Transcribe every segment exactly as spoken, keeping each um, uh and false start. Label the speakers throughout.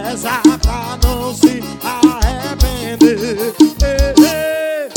Speaker 1: Reza pra não se arrepender. Ei, ei.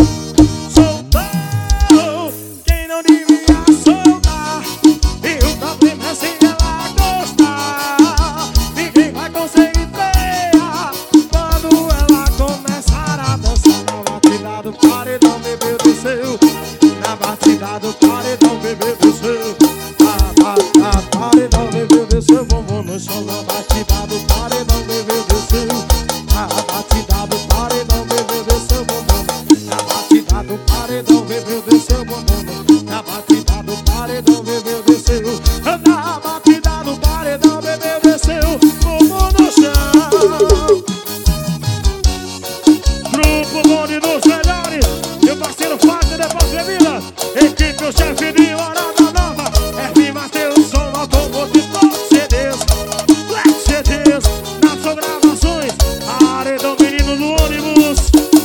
Speaker 1: Soltou quem não devia soltar, e o problema é se ela gostar. Ninguém vai conseguir frear quando ela começar a dançar. Na batida do paredão, bebê desceu. Na batida do paredão, bebê desceu. Na paredão, bebê desceu. Bumbum no chão. Na batida do paredão, bebê desceu. Na batida do paredão, bebê desceu. Bumbum. Na batida do paredão, bebê desceu. Bumbum. Na batida do paredão, bebê desceu. Na batida do paredão, bebê desceu. Bumbum no chão. Grupo Bonde dos Melhores. Meu parceiro Fábio depois de vida. Equipe o chefe de Morada Nova. R. Matheus, som automotivo, C Ds, Black C Ds, Napson Gravações, Paredão Menino do Ônibus.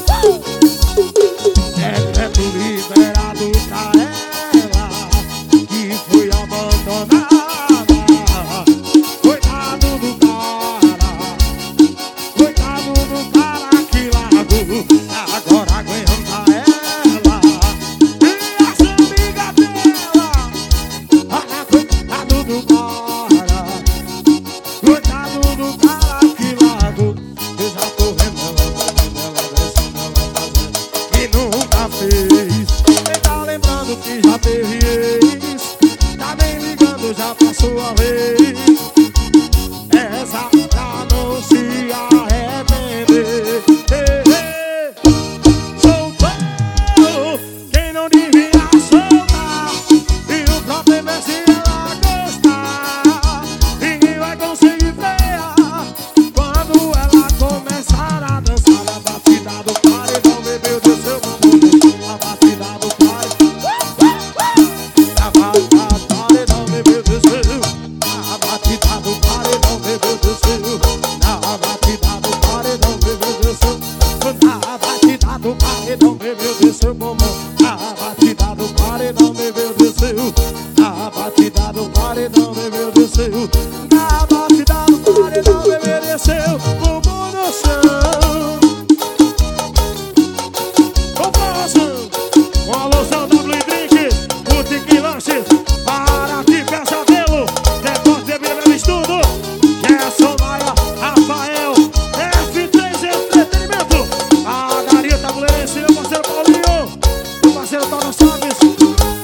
Speaker 1: Decreto liberado pra ela que foi abandonada. Coitado do cara, coitado do cara que largou. Agora aguenta ela e as amigas dela. Ah, coitado do cara, coitado do cara que largou. Eu já tô vendo ela, vendo ela, descendo ela, fazendo e nunca fez. Quem tá lembrando que já teve ex, tá nem ligando, já passou a vez. Essa pra não se arrepender. Ei, ei. Soltou quem não devia soltar, e o problema é se ela gostar. Ninguém vai conseguir frear quando ela começar a dançar. Na batida do paredão, bebê desceu. Na batida do paredão, na batida do paredão, bebê desceu. Na batida do paredão, bebê desceu. Na batida do paredão, bebê desceu. Na batida do paredão, bebê desceu. Na batida do paredão, bebê desceu. Na batida do paredão, bebê desceu.